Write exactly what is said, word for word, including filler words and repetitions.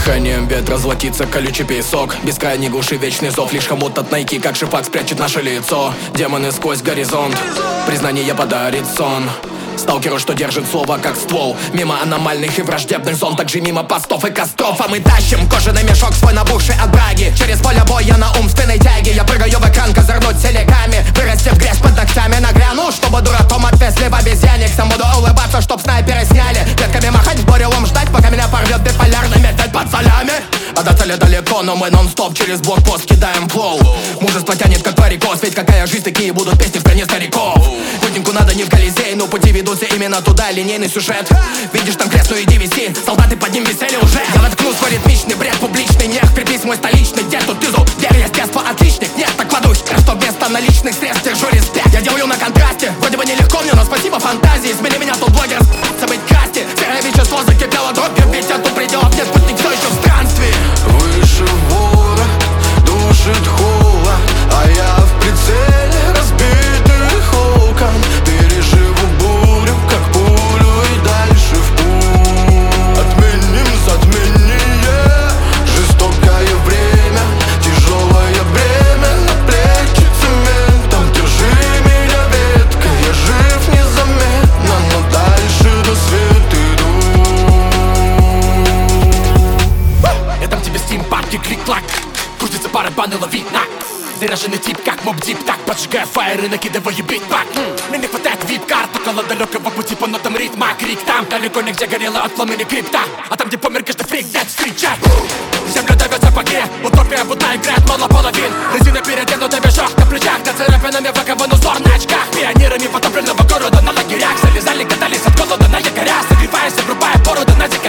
Дыханием ветра золотится колючий песок. Бескрайней глуши вечный зов. Лишь хомут от найки, как шифак, спрячет наше лицо. Демоны сквозь горизонт, признание подарит сон. Сталкеру, что держит слово как ствол. Мимо аномальных и враждебных зон, также мимо постов и костров. А мы тащим кожаный мешок свой, набухший от браги. Через поле боя на умственной тяге. Я прыгаю в экран, козырнуть селеками. Вырасти в грязь под ногтями, нагряну, чтобы дураком отвезли в обезьяне. Сам буду улыбаться, чтоб снайперы сняли. Ветками махать, в бурелом ждать, пока меня порвет биполярный металл под солями. А до цели далеко, но мы нон-стоп через блокпост кидаем флоу. Мужество тянет как варикоз, ведь какая жизнь, такие будут песни в стране стариков. Путнику надо не в Колизей, но пути ведутся именно туда, линейный сюжет. Видишь там крест, ну иди виси, солдаты под ним висели уже. Я воткну свой ритмичный бред, публичный нефть, крепись мой столичный дед. Тут тизу, верь, я с детства отличник. Нет, так кладусь, что вместо наличных средств держу респект. Я делаю на контрасте, вроде бы нелегко мне, но спасибо фантазии. Смели меня тут блогер, быть касте. Серое вещество закипело дробью, ведь а тут пределов нет, путник все еще в странстве. Выше вора душит холод, а я в прицеле разбитых окон. Переживу бурю, как пулю, и дальше в путь. Отменим затмение, жестокое время, тяжелое бремя на плечи цементом. Держи меня, ветка, я жив незаметно, но дальше до света иду. Я дам тебе стимпанк и клик-клак. Крутится барабан и лови на. Заряженный тип, как моб-дип, так поджигая фаер и накидываю битбак. Мне не хватает вип-карт, около далекого пути по нотам ритма. Крик там, далеко нигде горело от пламени крипта. А там, где помер каждый фрик, дать встречать. Земля давит в сапоге, утопия будто играет мало половин. Резина переоденутая мешок на плечах, над царапинами вакован узор на очках. Пионерами потопленного города на лагерях залезали, катались от голода на якорях, согреваясь, обрубая бороды на дикарях.